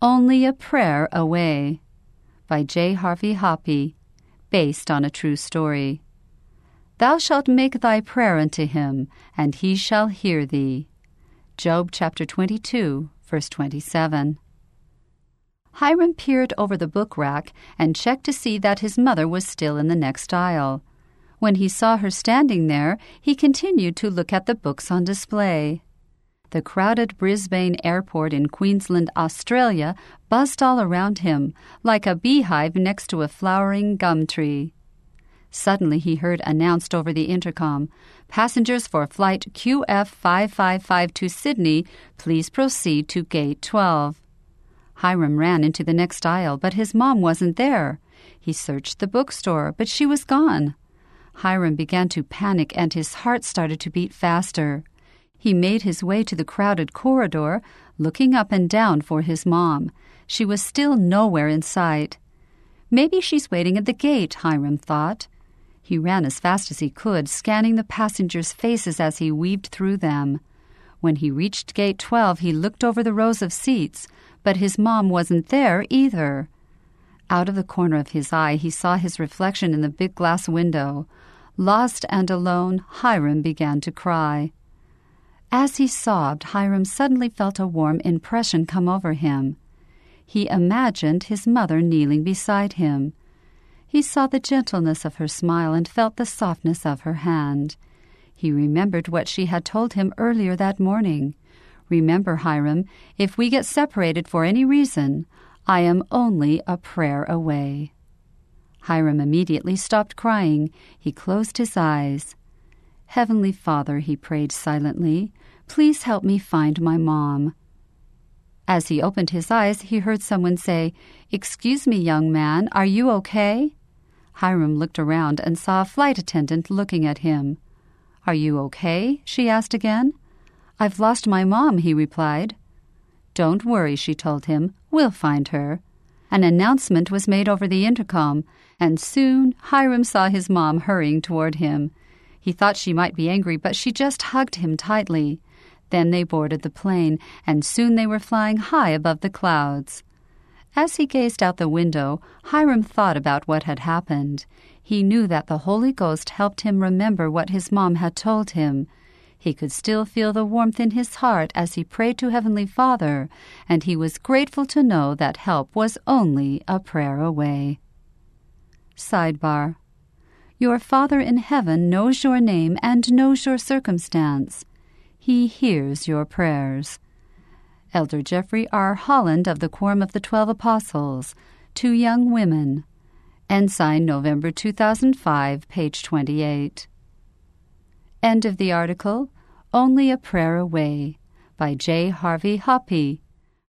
Only a Prayer Away by J. Harvey Hoppe, based on a true story. Thou shalt make thy prayer unto him, and he shall hear thee. Job chapter 22, verse 27. Hiram peered over the book rack and checked to see that his mother was still in the next aisle. When he saw her standing there, he continued to look at the books on display. The crowded Brisbane airport in Queensland, Australia, buzzed all around him, like a beehive next to a flowering gum tree. Suddenly he heard announced over the intercom, "Passengers for flight QF555 to Sydney, please proceed to gate 12. Hiram ran into the next aisle, but his mom wasn't there. He searched the bookstore, but she was gone. Hiram began to panic and his heart started to beat faster. He made his way to the crowded corridor, looking up and down for his mom. She was still nowhere in sight. Maybe she's waiting at the gate, Hiram thought. He ran as fast as he could, scanning the passengers' faces as he weaved through them. When he reached gate 12, he looked over the rows of seats, but his mom wasn't there either. Out of the corner of his eye, he saw his reflection in the big glass window. Lost and alone, Hiram began to cry. As he sobbed, Hiram suddenly felt a warm impression come over him. He imagined his mother kneeling beside him. He saw the gentleness of her smile and felt the softness of her hand. He remembered what she had told him earlier that morning. "Remember, Hiram, if we get separated for any reason, I am only a prayer away." Hiram immediately stopped crying. He closed his eyes. "Heavenly Father," he prayed silently, "please help me find my mom." As he opened his eyes, he heard someone say, "Excuse me, young man, are you okay?" Hiram looked around and saw a flight attendant looking at him. "Are you okay?" she asked again. "I've lost my mom," he replied. "Don't worry," she told him. "We'll find her." An announcement was made over the intercom, and soon Hiram saw his mom hurrying toward him. He thought she might be angry, but she just hugged him tightly. Then they boarded the plane, and soon they were flying high above the clouds. As he gazed out the window, Hiram thought about what had happened. He knew that the Holy Ghost helped him remember what his mom had told him. He could still feel the warmth in his heart as he prayed to Heavenly Father, and he was grateful to know that help was only a prayer away. Sidebar: Your Father in heaven knows your name and knows your circumstance. He hears your prayers. Elder Jeffrey R. Holland of the Quorum of the 12 Apostles, to Young Women. Ensign, November 2005, page 28. End of the article, Only a Prayer Away, by J. Harvey Hoppe,